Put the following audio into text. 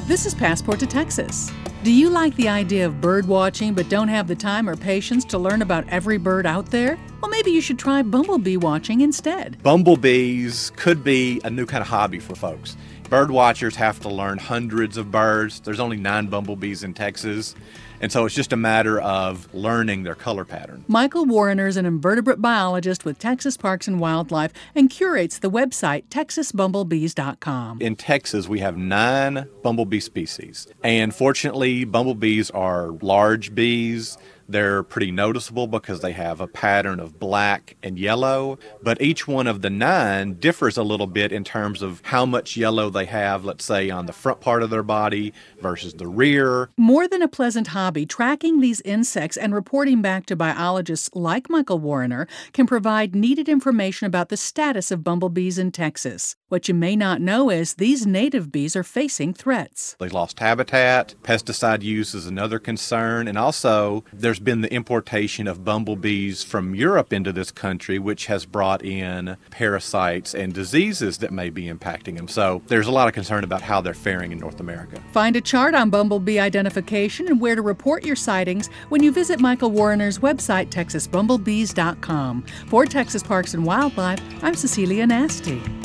This is Passport to Texas. Do you like the idea of bird watching but don't have the time or patience to learn about every bird out there? Well, maybe you should try bumblebee watching instead. Bumblebees could be a new kind of hobby for folks. Bird watchers have to learn hundreds of birds. There's only 9 bumblebees in Texas, and so it's just a matter of learning their color pattern. Michael Warriner is an invertebrate biologist with Texas Parks and Wildlife and curates the website texasbumblebees.com. In Texas, we have 9 bumblebee species, and fortunately, bumblebees are large bees. They're pretty noticeable because they have a pattern of black and yellow, but each one of the 9 differs a little bit in terms of how much yellow they have, let's say, on the front part of their body versus the rear. More than a pleasant hobby, tracking these insects and reporting back to biologists like Michael Warriner can provide needed information about the status of bumblebees in Texas. What you may not know is these native bees are facing threats. They lost habitat, pesticide use is another concern, and also there's been the importation of bumblebees from Europe into this country, which has brought in parasites and diseases that may be impacting them. So there's a lot of concern about how they're faring in North America. Find a chart on bumblebee identification and where to report your sightings when you visit Michael Warriner's website, texasbumblebees.com. For Texas Parks and Wildlife, I'm Cecilia Nasty.